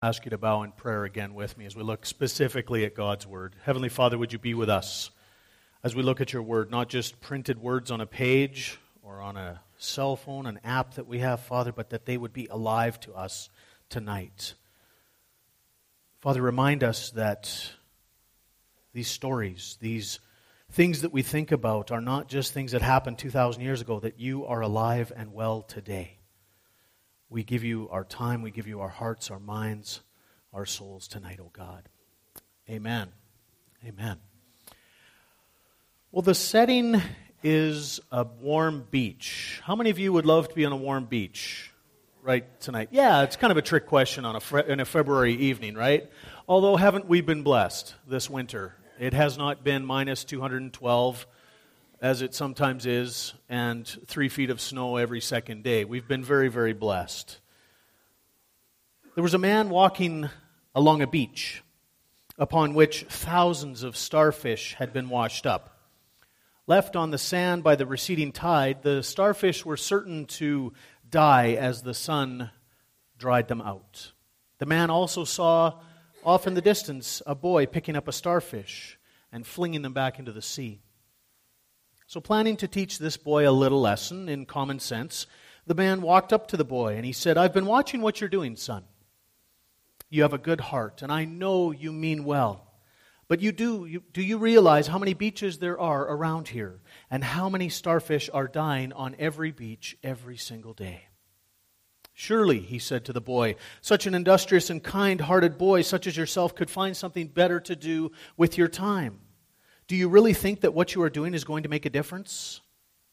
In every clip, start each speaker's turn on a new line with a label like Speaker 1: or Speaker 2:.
Speaker 1: Ask you to bow in prayer again with me as we look specifically at God's Word. Heavenly Father, would you be with us as we look at your Word, not just printed words on a page or on a cell phone, an app that we have, Father, but that they would be alive to us tonight. Father, remind us that these stories, these things that we think about are not just things that happened 2,000 years ago, that you are alive and well today. We give you our time, we give you our hearts, our minds, our souls tonight, O God. Amen. Amen. Well, the setting is a warm beach. How many of you would love to be on a warm beach right tonight? Yeah, it's kind of a trick question on in a February evening, right? Although haven't we been blessed this winter? It has not been minus 212 as it sometimes is, and 3 feet of snow every second day. We've been very, very blessed. There was a man walking along a beach upon which thousands of starfish had been washed up. Left on the sand by the receding tide, the starfish were certain to die as the sun dried them out. The man also saw off in the distance a boy picking up a starfish and flinging them back into the sea. So planning to teach this boy a little lesson in common sense, the man walked up to the boy and he said, "I've been watching what you're doing, son. You have a good heart, and I know you mean well. But do you realize how many beaches there are around here and how many starfish are dying on every beach every single day? Surely," he said to the boy, "such an industrious and kind-hearted boy such as yourself could find something better to do with your time. Do you really think that what you are doing is going to make a difference?"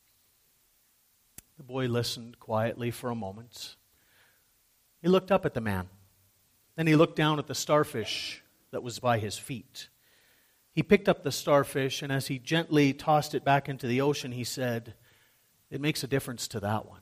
Speaker 1: The boy listened quietly for a moment. He looked up at the man. Then he looked down at the starfish that was by his feet. He picked up the starfish, and as he gently tossed it back into the ocean, he said, "It makes a difference to that one.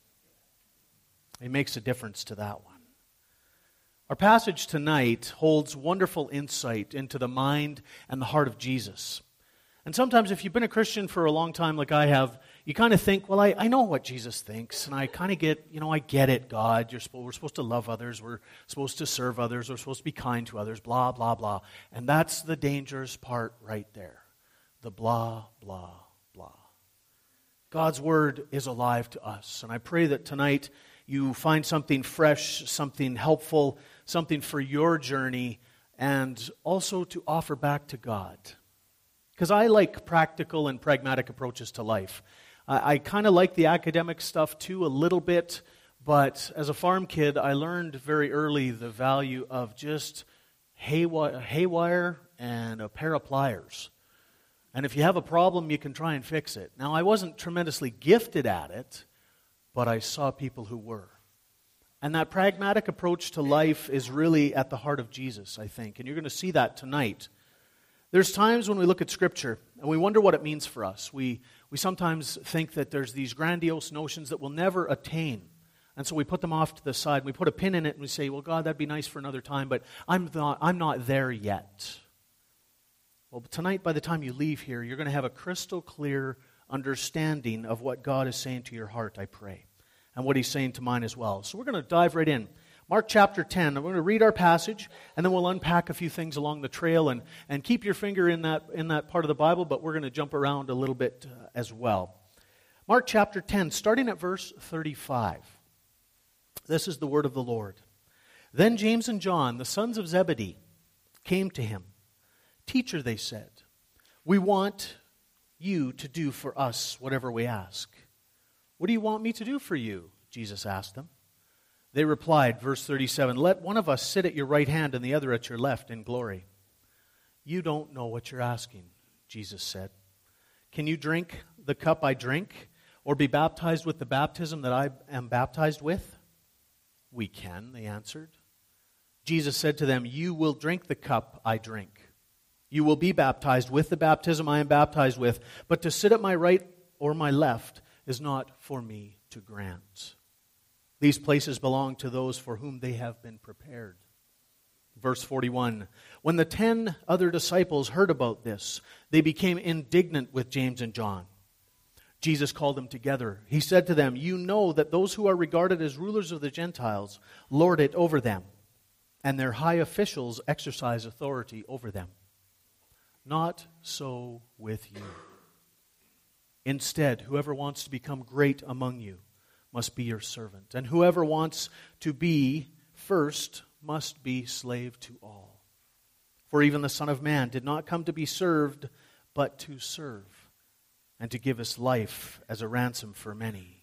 Speaker 1: It makes a difference to that one." Our passage tonight holds wonderful insight into the mind and the heart of Jesus. And sometimes if you've been a Christian for a long time like I have, you kind of think, well, I know what Jesus thinks, and I kind of get, I get it, God. We're supposed to love others, we're supposed to serve others, we're supposed to be kind to others, blah, blah, blah. And that's the dangerous part right there. The blah, blah, blah. God's Word is alive to us, and I pray that tonight you find something fresh, something helpful, something for your journey, and also to offer back to God. Because I like practical and pragmatic approaches to life. I kind of like the academic stuff too a little bit, but as a farm kid, I learned very early the value of just haywire and a pair of pliers. And if you have a problem, you can try and fix it. Now, I wasn't tremendously gifted at it, but I saw people who were. And that pragmatic approach to life is really at the heart of Jesus, I think. And you're going to see that tonight. There's times when we look at Scripture and we wonder what it means for us. We sometimes think that there's these grandiose notions that we'll never attain. And so we put them off to the side. We put a pin in it and we say, well, God, that'd be nice for another time, but I'm not there yet. Well, tonight, by the time you leave here, you're going to have a crystal clear understanding of what God is saying to your heart, I pray, and what He's saying to mine as well. So we're going to dive right in. Mark chapter 10, I'm going to read our passage, and then we'll unpack a few things along the trail, and keep your finger in that part of the Bible, but we're going to jump around a little bit as well. Mark chapter 10, starting at verse 35. This is the word of the Lord. Then James and John, the sons of Zebedee, came to him. "Teacher," they said, "we want you to do for us whatever we ask." "What do you want me to do for you?" Jesus asked them. They replied, verse 37, "Let one of us sit at your right hand and the other at your left in glory." "You don't know what you're asking," Jesus said. "Can you drink the cup I drink, or be baptized with the baptism that I am baptized with?" "We can," they answered. Jesus said to them, "You will drink the cup I drink. You will be baptized with the baptism I am baptized with, but to sit at my right or my left is not for me to grant. These places belong to those for whom they have been prepared." Verse 41, when the 10 other disciples heard about this, they became indignant with James and John. Jesus called them together. He said to them, "You know that those who are regarded as rulers of the Gentiles lord it over them, and their high officials exercise authority over them. Not so with you. Instead, whoever wants to become great among you must be your servant, and whoever wants to be first must be slave to all. For even the Son of Man did not come to be served, but to serve, and to give his life as a ransom for many.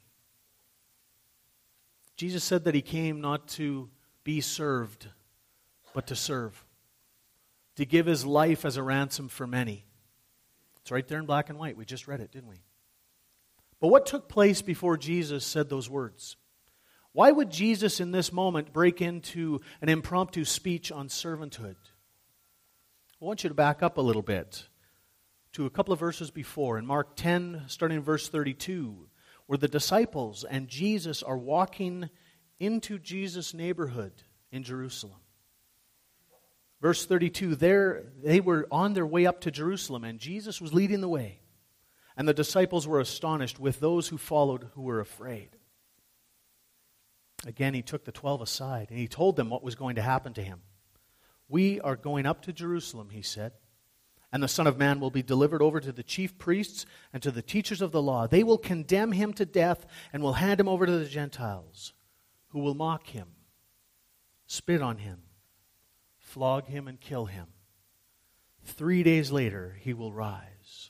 Speaker 1: Jesus said that he came not to be served, but to serve. To give his life as a ransom for many. It's right there in black and white. We just read it, didn't we? But what took place before Jesus said those words? Why would Jesus in this moment break into an impromptu speech on servanthood? I want you to back up a little bit to a couple of verses before. In Mark 10, starting in verse 32, where the disciples and Jesus are walking into Jesus' neighborhood in Jerusalem. Verse 32, they were on their way up to Jerusalem, and Jesus was leading the way. And the disciples were astonished with those who followed who were afraid. Again, he took the 12 aside, and he told them what was going to happen to him. We are going up to Jerusalem, he said, and the Son of Man will be delivered over to the chief priests and to the teachers of the law. They will condemn him to death and will hand him over to the Gentiles, who will mock him, spit on him, flog him, and kill him. 3 days later, he will rise.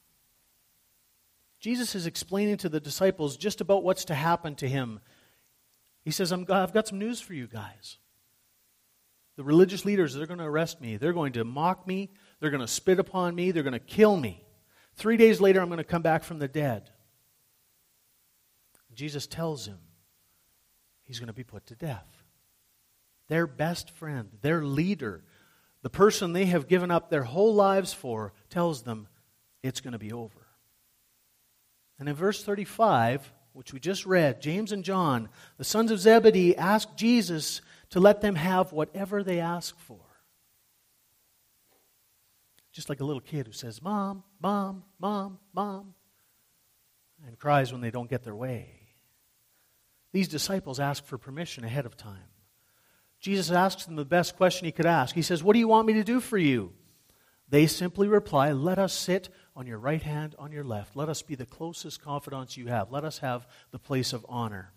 Speaker 1: Jesus is explaining to the disciples just about what's to happen to him. He says, I've got some news for you guys. The religious leaders, they're going to arrest me. They're going to mock me. They're going to spit upon me. They're going to kill me. 3 days later, I'm going to come back from the dead. Jesus tells him he's going to be put to death. Their best friend, their leader, the person they have given up their whole lives for, tells them it's going to be over. And in verse 35, which we just read, James and John, the sons of Zebedee, asked Jesus to let them have whatever they ask for. Just like a little kid who says, Mom, Mom, Mom, Mom, and cries when they don't get their way. These disciples ask for permission ahead of time. Jesus asks them the best question he could ask. He says, what do you want me to do for you? They simply reply, let us sit on your right hand, on your left. Let us be the closest confidants you have. Let us have the place of honor.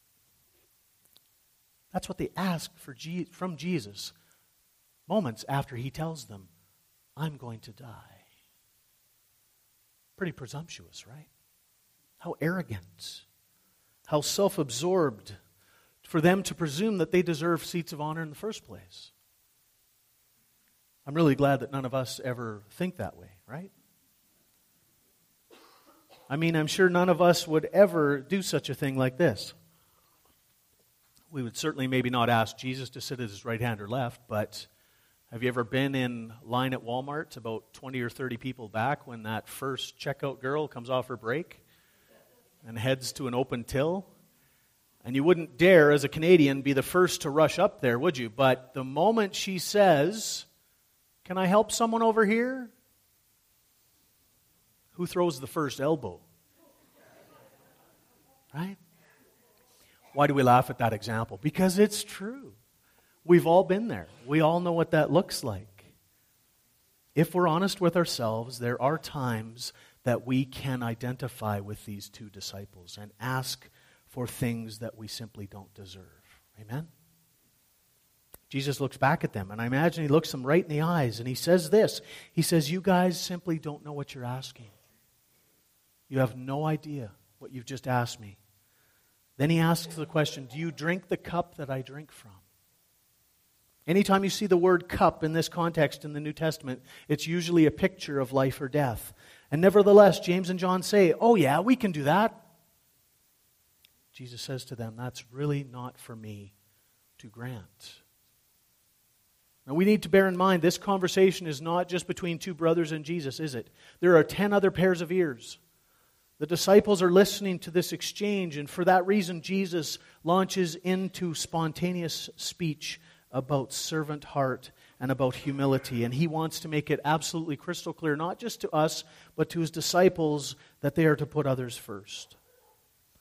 Speaker 1: That's what they ask from Jesus moments after he tells them, I'm going to die. Pretty presumptuous, right? How arrogant. How self-absorbed for them to presume that they deserve seats of honor in the first place. I'm really glad that none of us ever think that way, right? I mean, I'm sure none of us would ever do such a thing like this. We would certainly maybe not ask Jesus to sit at his right hand or left, but have you ever been in line at Walmart about 20 or 30 people back when that first checkout girl comes off her break and heads to an open till? And you wouldn't dare, as a Canadian, be the first to rush up there, would you? But the moment she says, can I help someone over here? Who throws the first elbow? Right? Why do we laugh at that example? Because it's true. We've all been there. We all know what that looks like. If we're honest with ourselves, there are times that we can identify with these two disciples and ask for things that we simply don't deserve. Amen? Jesus looks back at them, and I imagine he looks them right in the eyes, and he says this. He says, you guys simply don't know what you're asking. You have no idea what you've just asked me. Then he asks the question, do you drink the cup that I drink from? Anytime you see the word cup in this context in the New Testament, it's usually a picture of life or death. And nevertheless, James and John say, oh yeah, we can do that. Jesus says to them, that's really not for me to grant. Now we need to bear in mind, this conversation is not just between two brothers and Jesus, is it? There are 10 other pairs of ears. The disciples are listening to this exchange, and for that reason, Jesus launches into spontaneous speech about servant heart and about humility. And he wants to make it absolutely crystal clear, not just to us, but to his disciples, that they are to put others first.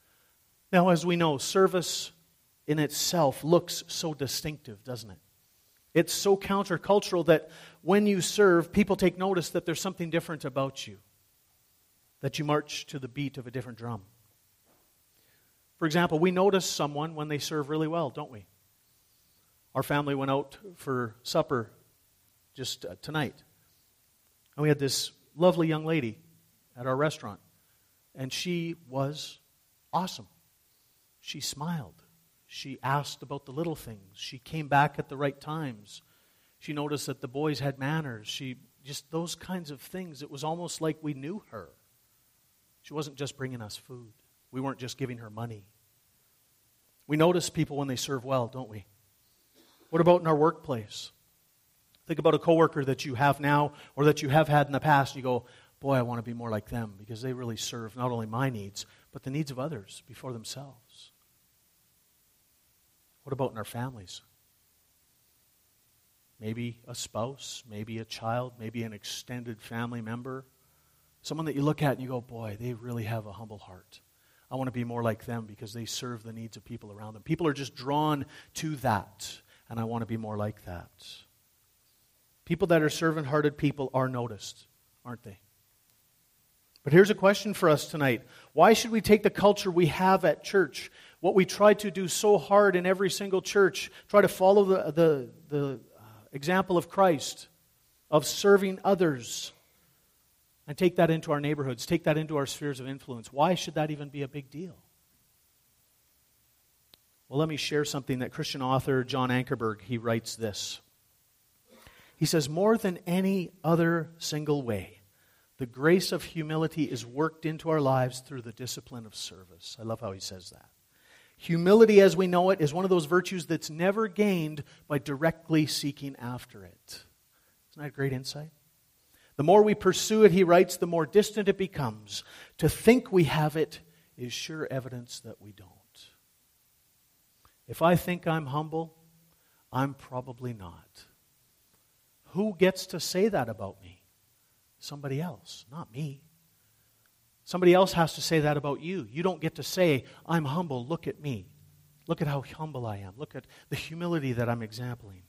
Speaker 1: Now, as we know, service in itself looks so distinctive, doesn't it? It's so countercultural that when you serve, people take notice that there's something different about you, that you march to the beat of a different drum. For example, we notice someone when they serve really well, don't we? Our family went out for supper just tonight, and we had this lovely young lady at our restaurant, and she was awesome. She smiled. She asked about the little things. She came back at the right times. She noticed that the boys had manners. Just those kinds of things. It was almost like we knew her. She wasn't just bringing us food. We weren't just giving her money. We notice people when they serve well, don't we? What about in our workplace? Think about a coworker that you have now or that you have had in the past. You go, boy, I want to be more like them because they really serve not only my needs, but the needs of others before themselves. What about in our families? Maybe a spouse, maybe a child, maybe an extended family member. Someone that you look at and you go, boy, they really have a humble heart. I want to be more like them because they serve the needs of people around them. People are just drawn to that, and I want to be more like that. People that are servant-hearted people are noticed, aren't they? But here's a question for us tonight. Why should we take the culture we have at church, what we try to do so hard in every single church, try to follow the example of Christ, of serving others, and take that into our neighborhoods, take that into our spheres of influence? Why should that even be a big deal? Well, let me share something that Christian author John Ankerberg, he writes this. He says, more than any other single way, the grace of humility is worked into our lives through the discipline of service. I love how he says that. Humility as we know it is one of those virtues that's never gained by directly seeking after it. Isn't that a great insight? The more we pursue it, he writes, the more distant it becomes. To think we have it is sure evidence that we don't. If I think I'm humble, I'm probably not. Who gets to say that about me? Somebody else, not me. Somebody else has to say that about you. You don't get to say, I'm humble, look at me. Look at how humble I am. Look at the humility that I'm exempling.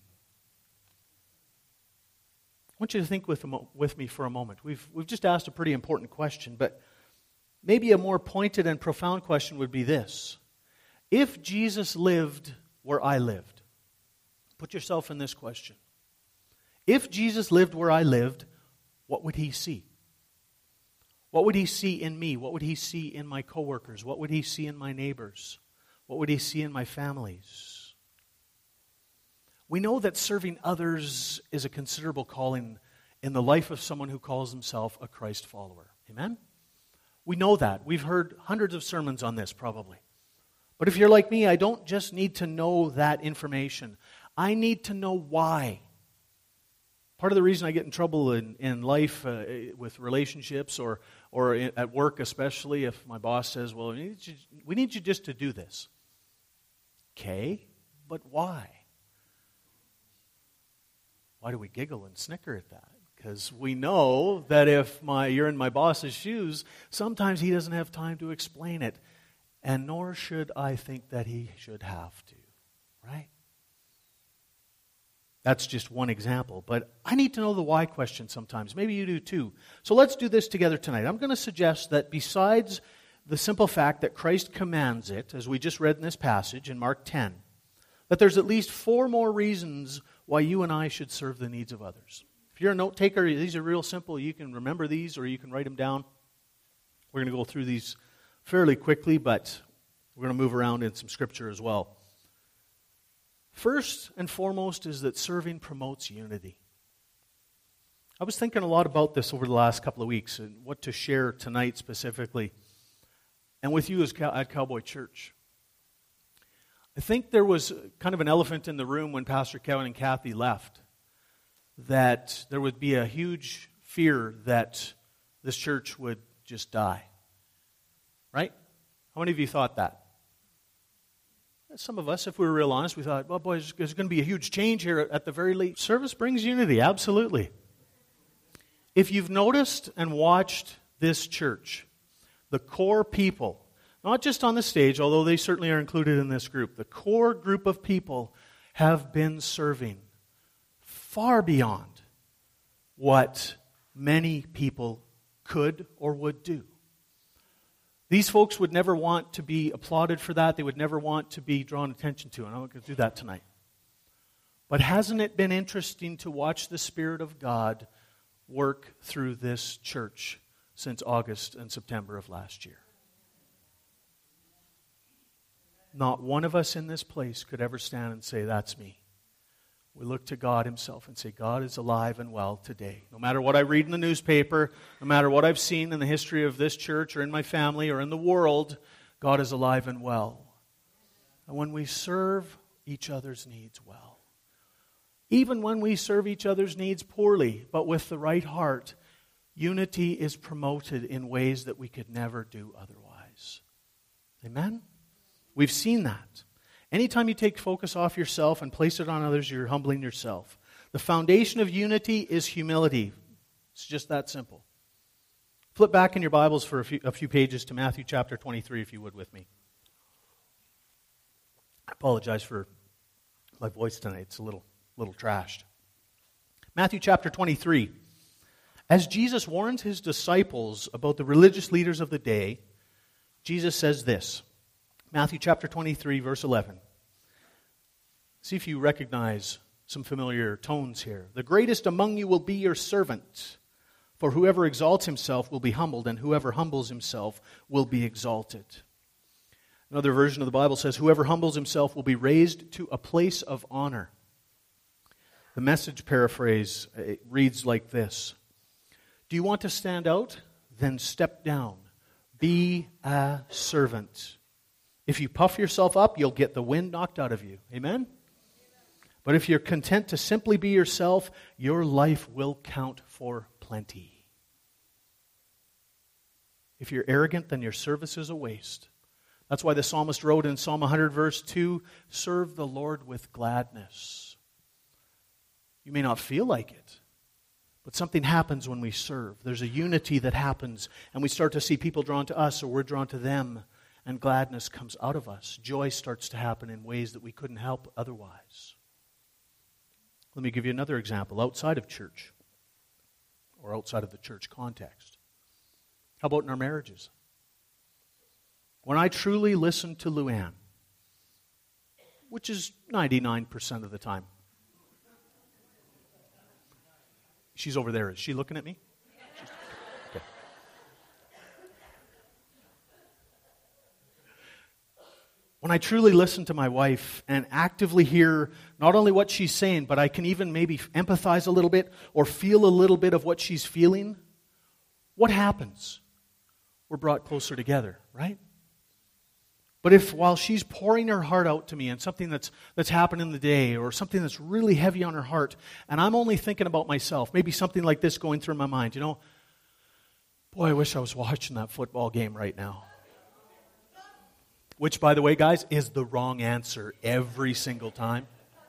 Speaker 1: I want you to think with me for a moment. We've just asked a pretty important question, but maybe a more pointed and profound question would be this. If Jesus lived where I lived, put yourself in this question. If Jesus lived where I lived, what would he see? What would he see in me? What would he see in my coworkers? What would he see in my neighbors? What would he see in my families? We know that serving others is a considerable calling in the life of someone who calls himself a Christ follower. Amen? We know that. We've heard hundreds of sermons on this probably. But if you're like me, I don't just need to know that information. I need to know why. Part of the reason I get in trouble in life with relationships or at work especially, if my boss says, well, we need you just to do this. Okay, but why? Why do we giggle and snicker at that? Because we know that if you're in my boss's shoes, sometimes he doesn't have time to explain it. And nor should I think that he should have to, right? That's just one example. But I need to know the why question sometimes. Maybe you do too. So let's do this together tonight. I'm going to suggest that besides the simple fact that Christ commands it, as we just read in this passage in Mark 10, that there's at least 4 more reasons why you and I should serve the needs of others. If you're a note taker, these are real simple. You can remember these or you can write them down. We're going to go through these fairly quickly, but we're going to move around in some scripture as well. First and foremost is that serving promotes unity. I was thinking a lot about this over the last couple of weeks and what to share tonight specifically and with you at Cowboy Church. I think there was kind of an elephant in the room when Pastor Kevin and Kathy left, that there would be a huge fear that this church would just die. Right? How many of you thought that? Some of us, if we were real honest, we thought, well, boy, there's going to be a huge change here at the very least. Service brings unity, absolutely. If you've noticed and watched this church, the core people, not just on the stage, although they certainly are included in this group, the core group of people have been serving far beyond what many people could or would do. These folks would never want to be applauded for that. They would never want to be drawn attention to, and I'm not going to do that tonight. But hasn't it been interesting to watch the Spirit of God work through this church since August and September of last year? Not one of us in this place could ever stand and say, that's me. We look to God Himself and say, God is alive and well today. No matter what I read in the newspaper, no matter what I've seen in the history of this church or in my family or in the world, God is alive and well. And when we serve each other's needs well, even when we serve each other's needs poorly, but with the right heart, unity is promoted in ways that we could never do otherwise. Amen? We've seen that. Anytime you take focus off yourself and place it on others, you're humbling yourself. The foundation of unity is humility. It's just that simple. Flip back in your Bibles for a few pages to Matthew chapter 23, if you would, with me. I apologize for my voice tonight. It's a little trashed. Matthew chapter 23. As Jesus warns His disciples about the religious leaders of the day, Jesus says this. Matthew chapter 23, verse 11. See if you recognize some familiar tones here. The greatest among you will be your servant, for whoever exalts himself will be humbled, and whoever humbles himself will be exalted. Another version of the Bible says, whoever humbles himself will be raised to a place of honor. The Message paraphrase reads like this. Do you want to stand out? Then step down. Be a servant. If you puff yourself up, you'll get the wind knocked out of you. Amen? But if you're content to simply be yourself, your life will count for plenty. If you're arrogant, then your service is a waste. That's why the psalmist wrote in Psalm 100, verse 2, serve the Lord with gladness. You may not feel like it, but something happens when we serve. There's a unity that happens, and we start to see people drawn to us, or we're drawn to them. And gladness comes out of us. Joy starts to happen in ways that we couldn't help otherwise. Let me give you another example outside of church or outside of the church context. How about in our marriages? When I truly listen to Luann, which is 99% of the time. She's over there. Is she looking at me? Okay. When I truly listen to my wife and actively hear not only what she's saying, but I can even maybe empathize a little bit or feel a little bit of what she's feeling, what happens? We're brought closer together, right? But if while she's pouring her heart out to me and something that's happened in the day or something that's really heavy on her heart, and I'm only thinking about myself, maybe something like this going through my mind, boy, I wish I was watching that football game right now. Which, by the way, guys, is the wrong answer every single time.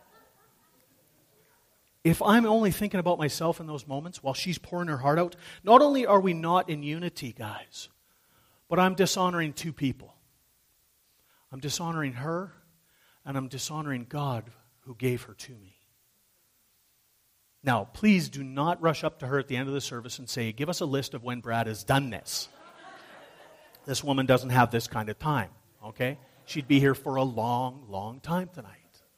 Speaker 1: If I'm only thinking about myself in those moments while she's pouring her heart out, not only are we not in unity, guys, but I'm dishonoring two people. I'm dishonoring her, and I'm dishonoring God who gave her to me. Now, please do not rush up to her at the end of the service and say, give us a list of when Brad has done this. This woman doesn't have this kind of time. Okay? She'd be here for a long, long time tonight.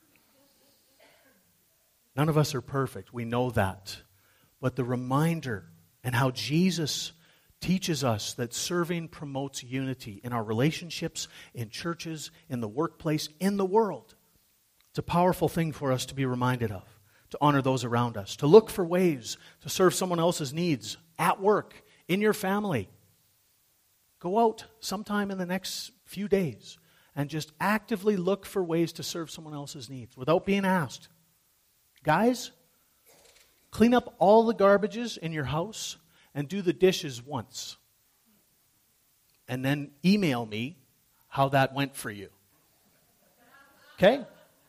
Speaker 1: None of us are perfect. We know that. But the reminder and how Jesus teaches us that serving promotes unity in our relationships, in churches, in the workplace, in the world. It's a powerful thing for us to be reminded of, to honor those around us, to look for ways to serve someone else's needs at work, in your family. Go out sometime in the next few days and just actively look for ways to serve someone else's needs without being asked. Guys, clean up all the garbages in your house and do the dishes once. And then email me how that went for you. Okay?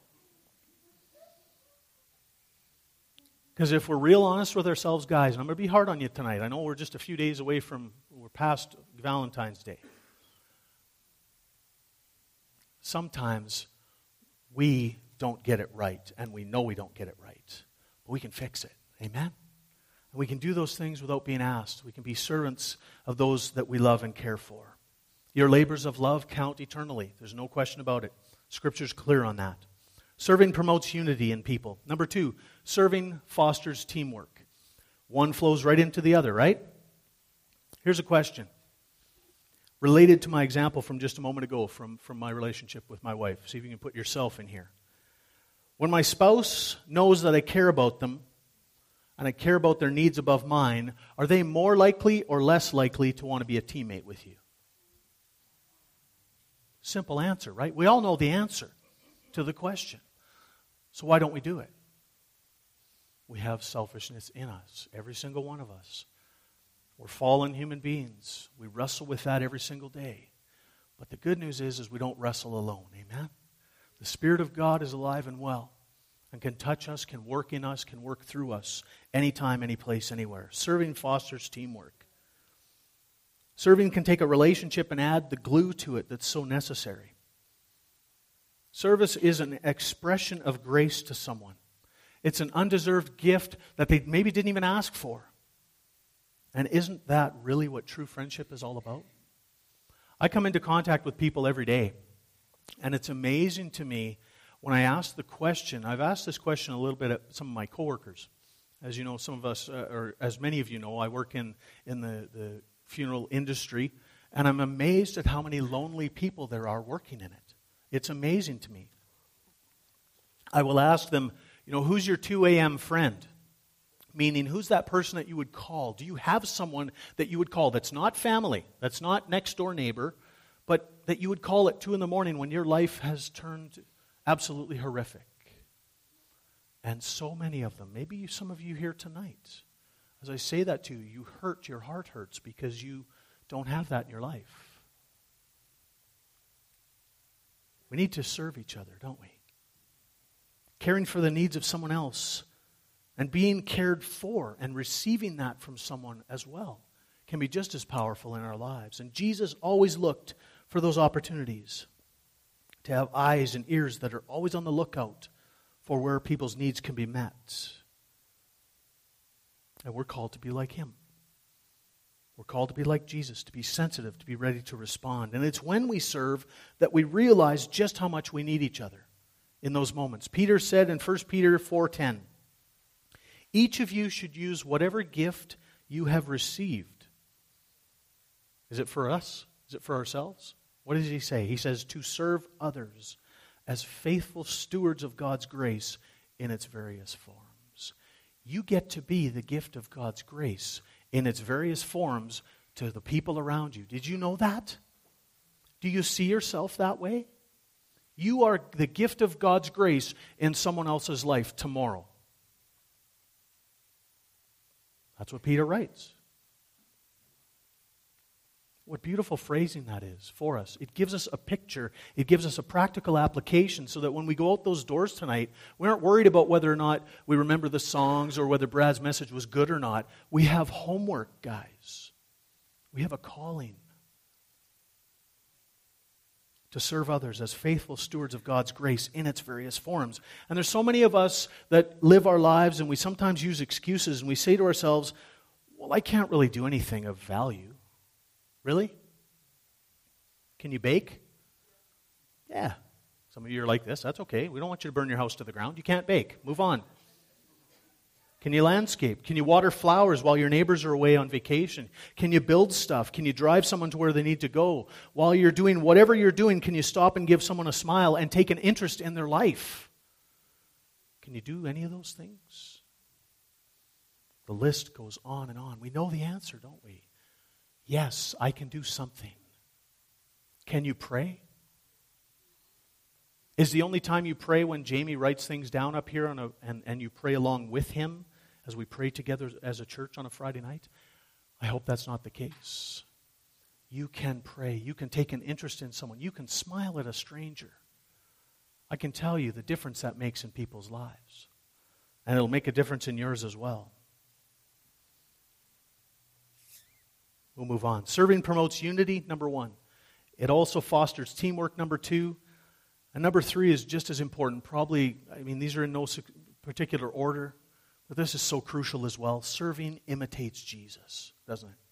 Speaker 1: Because if we're real honest with ourselves, guys, and I'm going to be hard on you tonight. I know we're just a few days away we're past Valentine's Day. Sometimes we don't get it right, and we know we don't get it right. but we can fix it. Amen? And we can do those things without being asked. We can be servants of those that we love and care for. Your labors of love count eternally. There's no question about it. Scripture's clear on that. Serving promotes unity in people. Number 2, serving fosters teamwork. One flows right into the other, right? Here's a question. Related to my example from just a moment ago from my relationship with my wife. See if you can put yourself in here. When my spouse knows that I care about them and I care about their needs above mine, are they more likely or less likely to want to be a teammate with you? Simple answer, right? We all know the answer to the question. So why don't we do it? We have selfishness in us, every single one of us. We're fallen human beings. We wrestle with that every single day. But the good news is we don't wrestle alone. Amen? The Spirit of God is alive and well and can touch us, can work in us, can work through us anytime, any place, anywhere. Serving fosters teamwork. Serving can take a relationship and add the glue to it that's so necessary. Service is an expression of grace to someone. It's an undeserved gift that they maybe didn't even ask for. And isn't that really what true friendship is all about? I come into contact with people every day, and it's amazing to me when I ask the question. I've asked this question a little bit at some of my coworkers. As you know, some of us, or as many of you know, I work in the funeral industry, and I'm amazed at how many lonely people there are working in it. It's amazing to me. I will ask them, who's your 2 a.m. friend? Meaning, who's that person that you would call? Do you have someone that you would call that's not family, that's not next door neighbor, but that you would call at 2 in the morning when your life has turned absolutely horrific? And so many of them, maybe some of you here tonight, as I say that to you, your heart hurts because you don't have that in your life. We need to serve each other, don't we? Caring for the needs of someone else and being cared for and receiving that from someone as well can be just as powerful in our lives. And Jesus always looked for those opportunities to have eyes and ears that are always on the lookout for where people's needs can be met. And we're called to be like Him. We're called to be like Jesus, to be sensitive, to be ready to respond. And it's when we serve that we realize just how much we need each other in those moments. Peter said in 1 Peter 4:10, each of you should use whatever gift you have received. Is it for us? Is it for ourselves? What does he say? He says to serve others as faithful stewards of God's grace in its various forms. You get to be the gift of God's grace in its various forms to the people around you. Did you know that? Do you see yourself that way? You are the gift of God's grace in someone else's life tomorrow. That's what Peter writes. What beautiful phrasing that is for us. It gives us a picture. It gives us a practical application so that when we go out those doors tonight, we aren't worried about whether or not we remember the songs or whether Brad's message was good or not. We have homework, guys. We have a calling to serve others as faithful stewards of God's grace in its various forms. And there's so many of us that live our lives and we sometimes use excuses and we say to ourselves, well, I can't really do anything of value. Really? Can you bake? Yeah. Some of you are like this. That's okay. We don't want you to burn your house to the ground. You can't bake. Move on. Can you landscape? Can you water flowers while your neighbors are away on vacation? Can you build stuff? Can you drive someone to where they need to go? While you're doing whatever you're doing, can you stop and give someone a smile and take an interest in their life? Can you do any of those things? The list goes on and on. We know the answer, don't we? Yes, I can do something. Can you pray? Is the only time you pray when Jamie writes things down up here and you pray along with him as we pray together as a church on a Friday night? I hope that's not the case. You can pray. You can take an interest in someone. You can smile at a stranger. I can tell you the difference that makes in people's lives. And it'll make a difference in yours as well. We'll move on. Serving promotes unity, number 1. It also fosters teamwork, number 2. And number 3 is just as important. Probably, these are in no particular order, But this is so crucial as well. Serving imitates Jesus, doesn't it?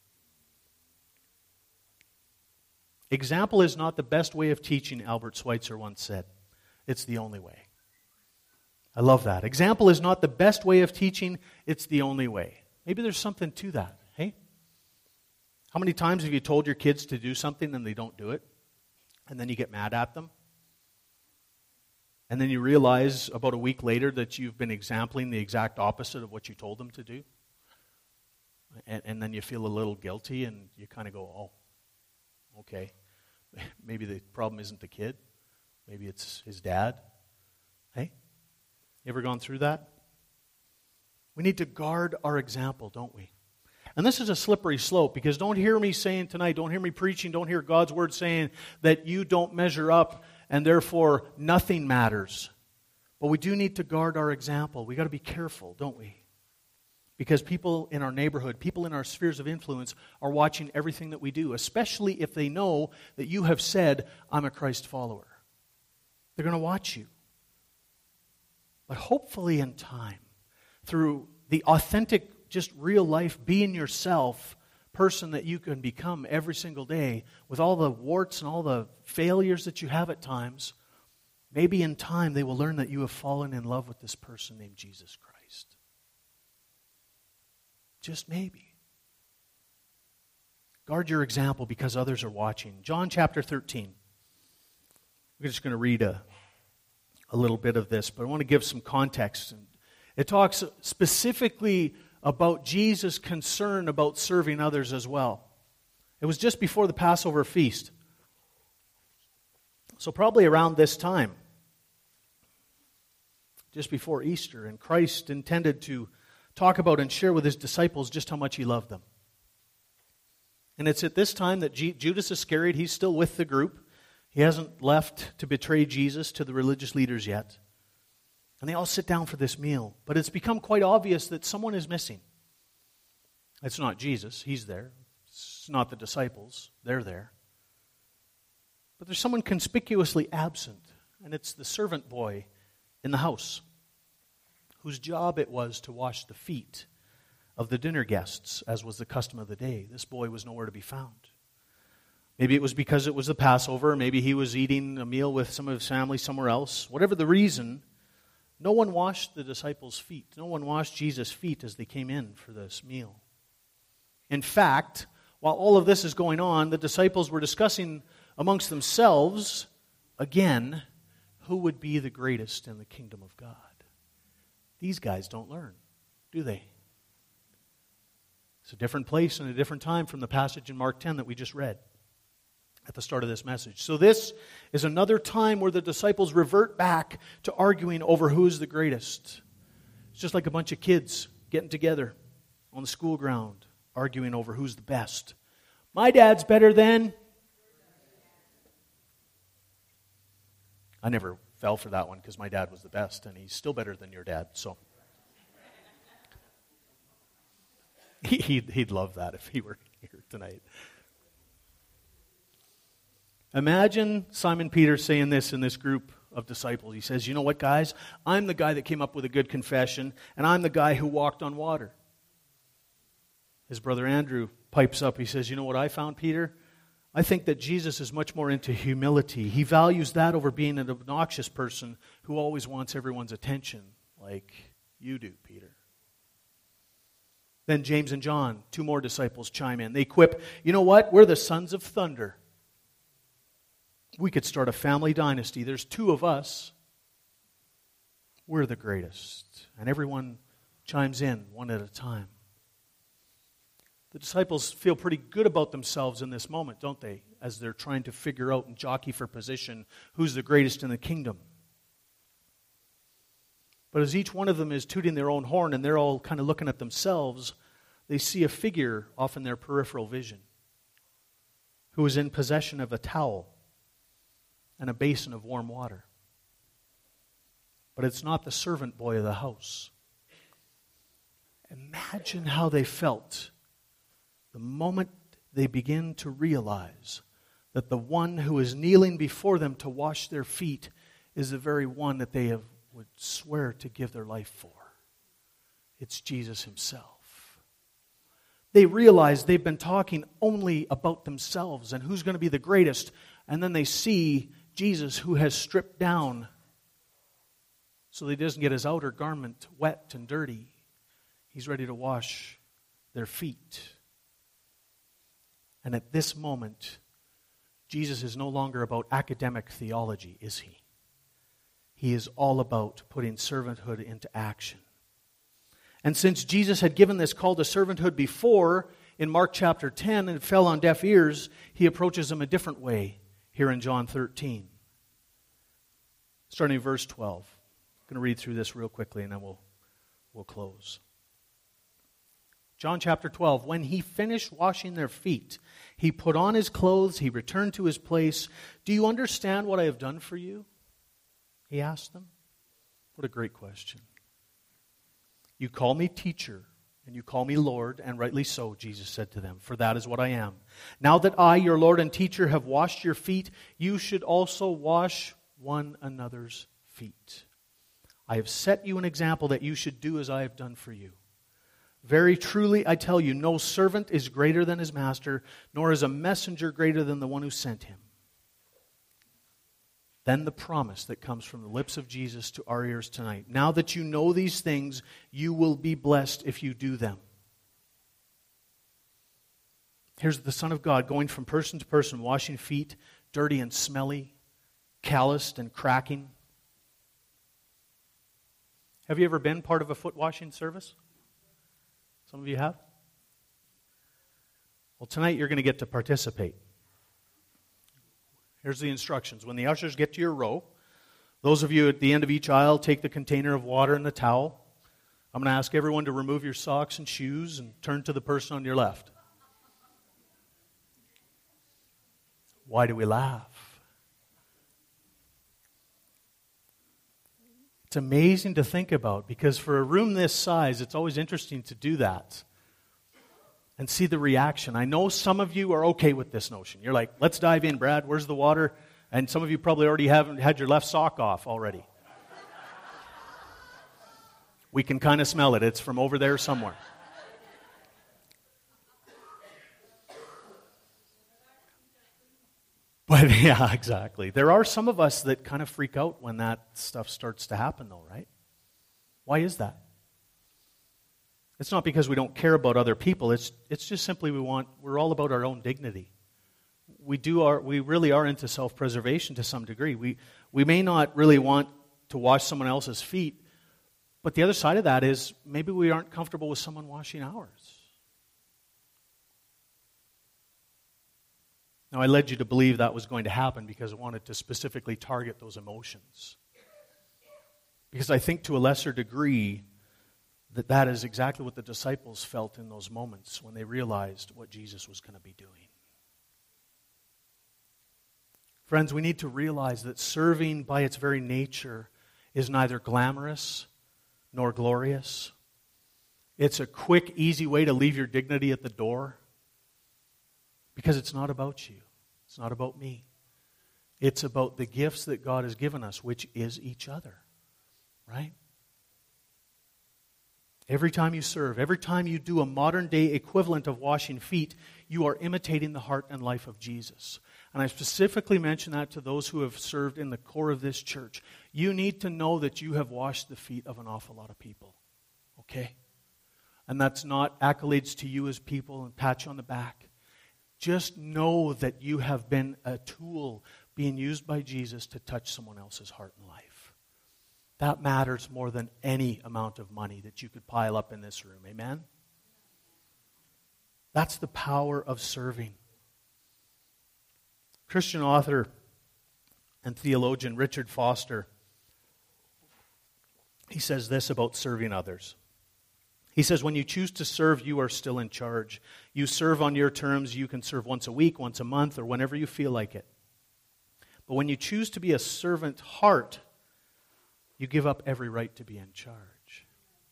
Speaker 1: Example is not the best way of teaching, Albert Schweitzer once said. It's the only way. I love that. Example is not the best way of teaching, it's the only way. Maybe there's something to that, hey? How many times have you told your kids to do something and they don't do it? And then you get mad at them? And then you realize about a week later that you've been exempling the exact opposite of what you told them to do? And then you feel a little guilty and you kind of go, oh, okay. Maybe the problem isn't the kid. Maybe it's his dad. Hey? You ever gone through that? We need to guard our example, don't we? And this is a slippery slope, because don't hear me saying tonight, don't hear me preaching, don't hear God's word saying that you don't measure up and therefore nothing matters. But we do need to guard our example. We got to be careful, don't we? Because people in our neighborhood, people in our spheres of influence are watching everything that we do, especially if they know that you have said, I'm a Christ follower. They're going to watch you. But hopefully in time, through the authentic, just real life, being yourself person that you can become every single day, with all the warts and all the failures that you have at times, maybe in time they will learn that you have fallen in love with this person named Jesus Christ. Just maybe. Guard your example because others are watching. John chapter 13. We're just going to read a little bit of this, but I want to give some context. It talks specifically about Jesus' concern about serving others as well. It was just before the Passover feast. So probably around this time, just before Easter, and Christ intended to talk about and share with his disciples just how much he loved them. And it's at this time that Judas Iscariot, he's still with the group. He hasn't left to betray Jesus to the religious leaders yet. And they all sit down for this meal. But it's become quite obvious that someone is missing. It's not Jesus. He's there. It's not the disciples. They're there. But there's someone conspicuously absent. And it's the servant boy in the house, whose job it was to wash the feet of the dinner guests, as was the custom of the day. This boy was nowhere to be found. Maybe it was because it was the Passover. Maybe he was eating a meal with some of his family somewhere else. Whatever the reason, no one washed the disciples' feet. No one washed Jesus' feet as they came in for this meal. In fact, while all of this is going on, the disciples were discussing amongst themselves, again, who would be the greatest in the kingdom of God. These guys don't learn, do they? It's a different place and a different time from the passage in Mark 10 that we just read at the start of this message. So this is another time where the disciples revert back to arguing over who's the greatest. It's just like a bunch of kids getting together on the school ground, arguing over who's the best. My dad's better than... I never fell for that one because my dad was the best, and he's still better than your dad, so... He'd love that if he were here tonight. Imagine Simon Peter saying this in this group of disciples. He says, you know what, guys? I'm the guy that came up with a good confession, and I'm the guy who walked on water. His brother Andrew pipes up. He says, you know what I found, Peter? I think that Jesus is much more into humility. He values that over being an obnoxious person who always wants everyone's attention, like you do, Peter. Then James and John, two more disciples, chime in. They quip, you know what? We're the sons of thunder. We could start a family dynasty. There's two of us. We're the greatest. And everyone chimes in one at a time. The disciples feel pretty good about themselves in this moment, don't they? As they're trying to figure out and jockey for position who's the greatest in the kingdom. But as each one of them is tooting their own horn and they're all kind of looking at themselves, they see a figure off in their peripheral vision who is in possession of a towel and a basin of warm water. But it's not the servant boy of the house. Imagine how they felt the moment they begin to realize that the one who is kneeling before them to wash their feet is the very one that they would swear to give their life for. It's Jesus himself. They realize they've been talking only about themselves and who's going to be the greatest. And then they see Jesus who has stripped down so that he doesn't get his outer garment wet and dirty. He's ready to wash their feet. And at this moment, Jesus is no longer about academic theology, is he? He is all about putting servanthood into action. And since Jesus had given this call to servanthood before in Mark chapter 10 and it fell on deaf ears, he approaches them a different way here in John 13. Starting in verse 12. I'm going to read through this real quickly and then we'll close. John chapter 12, when he finished washing their feet, he put on his clothes, he returned to his place. Do you understand what I have done for you? He asked them. What a great question. You call me teacher, and you call me Lord, and rightly so, Jesus said to them, for that is what I am. Now that I, your Lord and teacher, have washed your feet, you should also wash one another's feet. I have set you an example that you should do as I have done for you. Very truly, I tell you, no servant is greater than his master, nor is a messenger greater than the one who sent him. Then the promise that comes from the lips of Jesus to our ears tonight. Now that you know these things, you will be blessed if you do them. Here's the Son of God going from person to person, washing feet, dirty and smelly, calloused and cracking. Have you ever been part of a foot washing service? Some of you have? Well, tonight you're going to get to participate. Here's the instructions. When the ushers get to your row, those of you at the end of each aisle take the container of water and the towel. I'm going to ask everyone to remove your socks and shoes and turn to the person on your left. Why do we laugh? It's amazing to think about because for a room this size, it's always interesting to do that and see the reaction. I know some of you are okay with this notion. You're like, let's dive in, Brad. Where's the water? And some of you probably already haven't had your left sock off already. We can kind of smell it. It's from over there somewhere. But yeah, exactly. There are some of us that kind of freak out when that stuff starts to happen though, right? Why is that? It's not because we don't care about other people. It's just simply we're all about our own dignity. We really are into self-preservation to some degree. We may not really want to wash someone else's feet, but the other side of that is maybe we aren't comfortable with someone washing ours. Now, I led you to believe that was going to happen because I wanted to specifically target those emotions. Because I think to a lesser degree that is exactly what the disciples felt in those moments when they realized what Jesus was going to be doing. Friends, we need to realize that serving by its very nature is neither glamorous nor glorious. It's a quick, easy way to leave your dignity at the door because it's not about you. It's not about me. It's about the gifts that God has given us, which is each other, right? Every time you serve, every time you do a modern-day equivalent of washing feet, you are imitating the heart and life of Jesus. And I specifically mention that to those who have served in the core of this church. You need to know that you have washed the feet of an awful lot of people, okay? And that's not accolades to you as people and pat you on the back. Just know that you have been a tool being used by Jesus to touch someone else's heart and life. That matters more than any amount of money that you could pile up in this room. Amen? That's the power of serving. Christian author and theologian Richard Foster, he says this about serving others. He says, when you choose to serve, you are still in charge. You serve on your terms. You can serve once a week, once a month, or whenever you feel like it. But when you choose to be a servant heart, you give up every right to be in charge.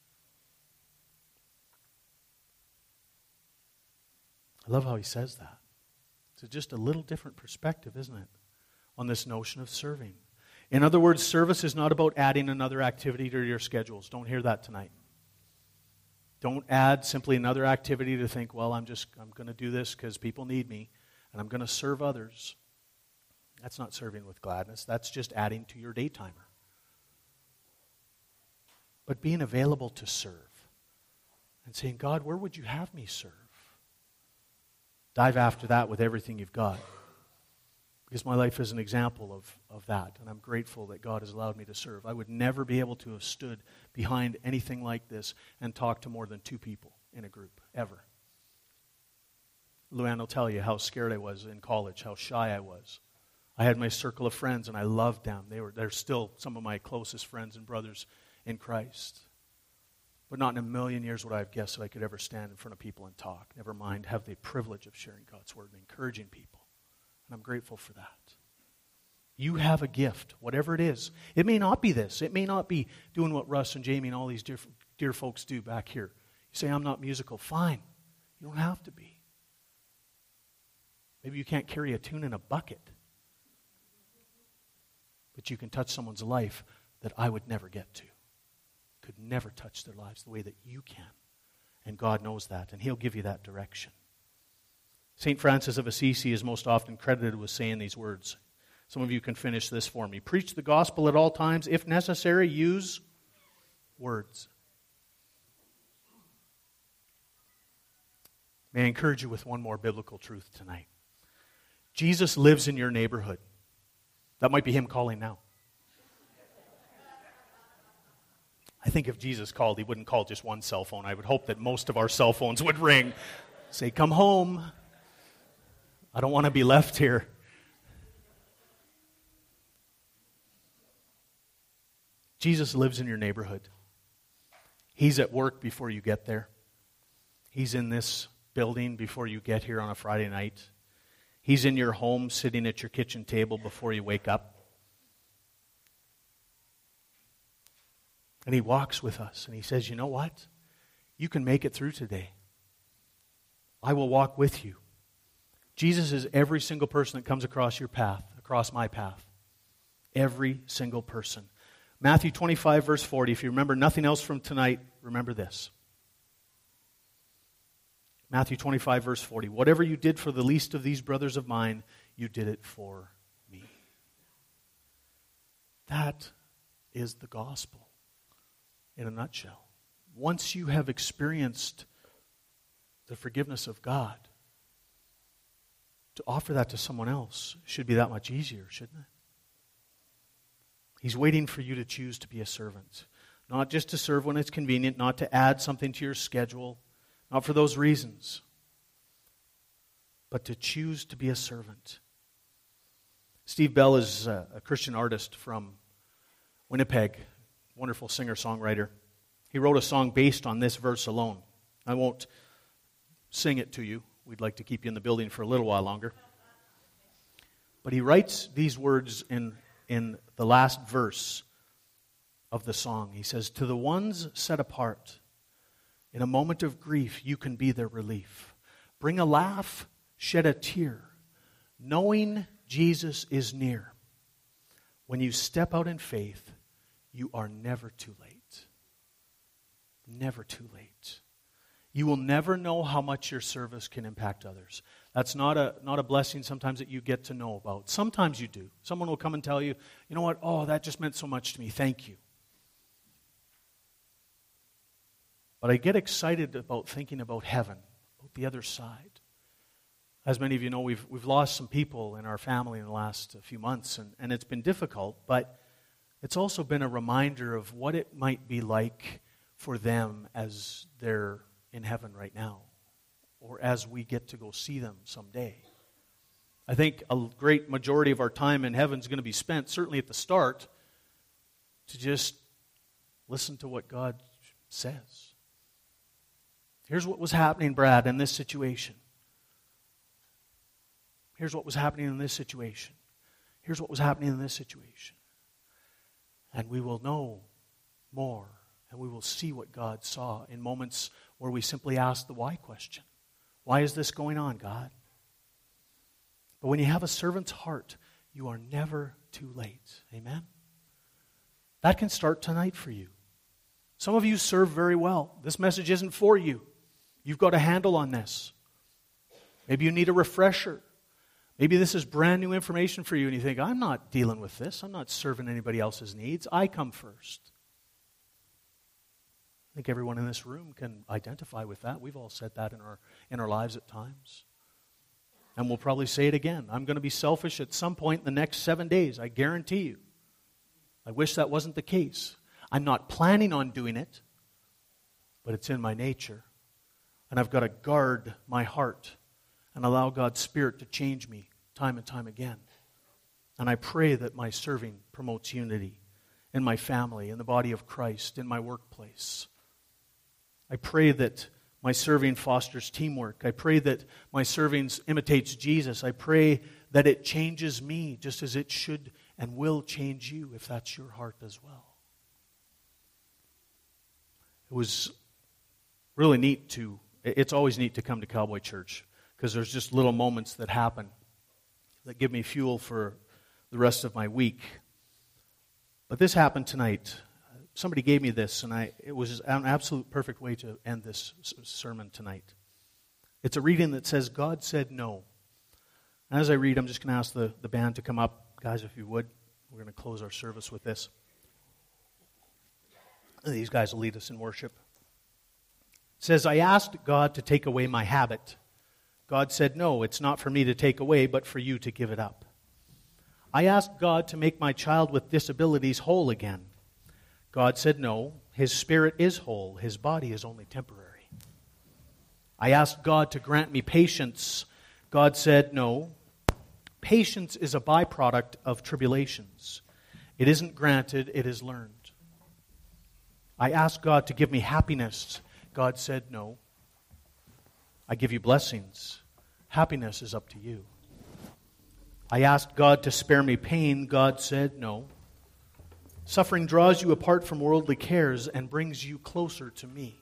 Speaker 1: I love how he says that. It's just a little different perspective, isn't it, on this notion of serving. In other words, service is not about adding another activity to your schedules. Don't hear that tonight. Don't add simply another activity to think, well, I'm going to do this because people need me, and I'm going to serve others. That's not serving with gladness. That's just adding to your daytimer. But being available to serve and saying, God, where would you have me serve? Dive after that with everything you've got. Because my life is an example of that, and I'm grateful that God has allowed me to serve. I would never be able to have stood behind anything like this and talked to more than 2 people in a group, ever. Luann will tell you how scared I was in college, how shy I was. I had my circle of friends, and I loved them. They're still some of my closest friends and brothers in Christ. But not in a million years would I have guessed that I could ever stand in front of people and talk. Never mind have the privilege of sharing God's word and encouraging people. And I'm grateful for that. You have a gift, whatever it is. It may not be this. It may not be doing what Russ and Jamie and all these dear folks do back here. You say, I'm not musical. Fine. You don't have to be. Maybe you can't carry a tune in a bucket. But you can touch someone's life that I would never get to. Could never touch their lives the way that you can. And God knows that, and He'll give you that direction. St. Francis of Assisi is most often credited with saying these words. Some of you can finish this for me. Preach the gospel at all times. If necessary, use words. May I encourage you with one more biblical truth tonight. Jesus lives in your neighborhood. That might be Him calling now. I think if Jesus called, He wouldn't call just one cell phone. I would hope that most of our cell phones would ring. Say, come home. I don't want to be left here. Jesus lives in your neighborhood. He's at work before you get there. He's in this building before you get here on a Friday night. He's in your home sitting at your kitchen table before you wake up. And He walks with us and He says, you know what? You can make it through today. I will walk with you. Jesus is every single person that comes across your path, across my path. Every single person. Matthew 25, verse 40. If you remember nothing else from tonight, remember this. Matthew 25, verse 40. Whatever you did for the least of these brothers of mine, you did it for me. That is the gospel in a nutshell. Once you have experienced the forgiveness of God, to offer that to someone else should be that much easier, shouldn't it? He's waiting for you to choose to be a servant. Not just to serve when it's convenient, not to add something to your schedule, not for those reasons, but to choose to be a servant. Steve Bell is a Christian artist from Winnipeg, wonderful singer-songwriter. He wrote a song based on this verse alone. I won't sing it to you. We'd like to keep you in the building for a little while longer. But he writes these words in the last verse of the song. He says, to the ones set apart, in a moment of grief, you can be their relief. Bring a laugh, shed a tear, knowing Jesus is near. When you step out in faith, you are never too late. Never too late. You will never know how much your service can impact others. That's not a blessing sometimes that you get to know about. Sometimes you do. Someone will come and tell you, you know what, oh, that just meant so much to me. Thank you. But I get excited about thinking about heaven, about the other side. As many of you know, we've lost some people in our family in the last few months, and it's been difficult, but it's also been a reminder of what it might be like for them as they're in heaven right now, or as we get to go see them someday. I think a great majority of our time in heaven is going to be spent, certainly at the start, to just listen to what God says. Here's what was happening, Brad, in this situation. Here's what was happening in this situation. Here's what was happening in this situation. And we will know more, and we will see what God saw in moments where we simply ask the why question. Why is this going on, God? But when you have a servant's heart, you are never too late. Amen? That can start tonight for you. Some of you serve very well. This message isn't for you. You've got a handle on this. Maybe you need a refresher. Maybe this is brand new information for you and you think, I'm not dealing with this. I'm not serving anybody else's needs. I come first. I think everyone in this room can identify with that. We've all said that in our lives at times. And we'll probably say it again. I'm going to be selfish at some point in the next 7 days. I guarantee you. I wish that wasn't the case. I'm not planning on doing it, but it's in my nature. And I've got to guard my heart and allow God's Spirit to change me time and time again. And I pray that my serving promotes unity in my family, in the body of Christ, in my workplace. I pray that my serving fosters teamwork. I pray that my serving imitates Jesus. I pray that it changes me just as it should and will change you if that's your heart as well. It was really neat it's always neat to come to Cowboy Church because there's just little moments that happen that give me fuel for the rest of my week. But this happened tonight. Somebody gave me this, and it was an absolute perfect way to end this sermon tonight. It's a reading that says, God said no. And as I read, I'm just going to ask the band to come up. Guys, if you would, we're going to close our service with this. These guys will lead us in worship. It says, I asked God to take away my habit. God said, no, it's not for me to take away, but for you to give it up. I asked God to make my child with disabilities whole again. God said, no, his spirit is whole, his body is only temporary. I asked God to grant me patience. God said, no, patience is a byproduct of tribulations. It isn't granted, it is learned. I asked God to give me happiness. God said, no. I give you blessings. Happiness is up to you. I asked God to spare me pain. God said, no. Suffering draws you apart from worldly cares and brings you closer to me.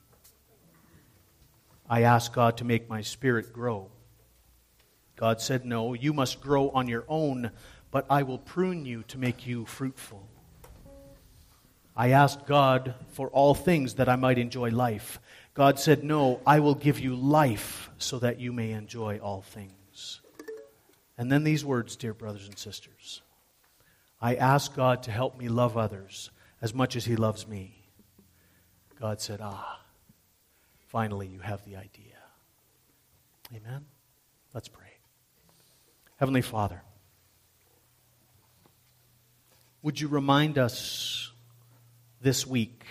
Speaker 1: I asked God to make my spirit grow. God said, no, you must grow on your own, but I will prune you to make you fruitful. I asked God for all things that I might enjoy life. God said, no, I will give you life so that you may enjoy all things. And then these words, dear brothers and sisters. I asked God to help me love others as much as He loves me. God said, finally you have the idea. Amen? Let's pray. Heavenly Father, would you remind us this week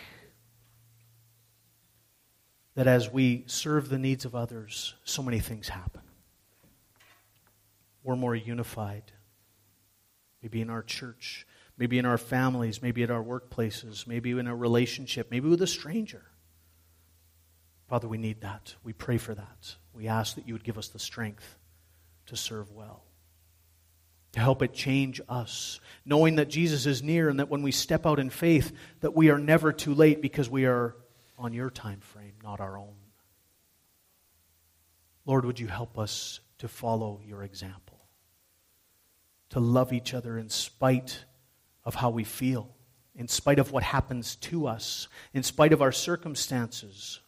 Speaker 1: that as we serve the needs of others, so many things happen. We're more unified. Maybe in our church, maybe in our families, maybe at our workplaces, maybe in a relationship, maybe with a stranger. Father, we need that. We pray for that. We ask that you would give us the strength to serve well, to help it change us, knowing that Jesus is near and that when we step out in faith, that we are never too late because we are on your time frame, not our own. Lord, would you help us to follow your example, to love each other in spite of how we feel, in spite of what happens to us, in spite of our circumstances,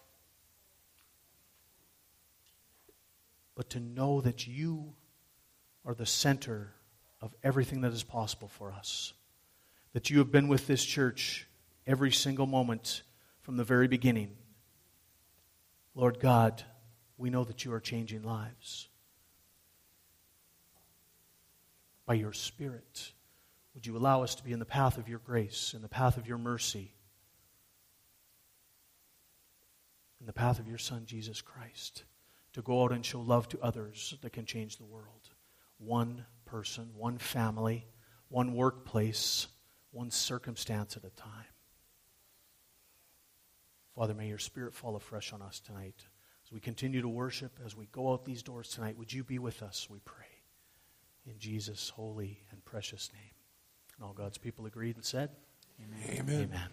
Speaker 1: but to know that you are the center of everything that is possible for us, that you have been with this church every single moment from the very beginning. Lord God, we know that you are changing lives. By your Spirit, would you allow us to be in the path of your grace, in the path of your mercy, in the path of your Son, Jesus Christ, to go out and show love to others that can change the world. One person, one family, one workplace, one circumstance at a time. Father, may your Spirit fall afresh on us tonight. As we continue to worship, as we go out these doors tonight, would you be with us, we pray. In Jesus' holy and precious name. And all God's people agreed and said, Amen.
Speaker 2: Amen.
Speaker 1: Amen.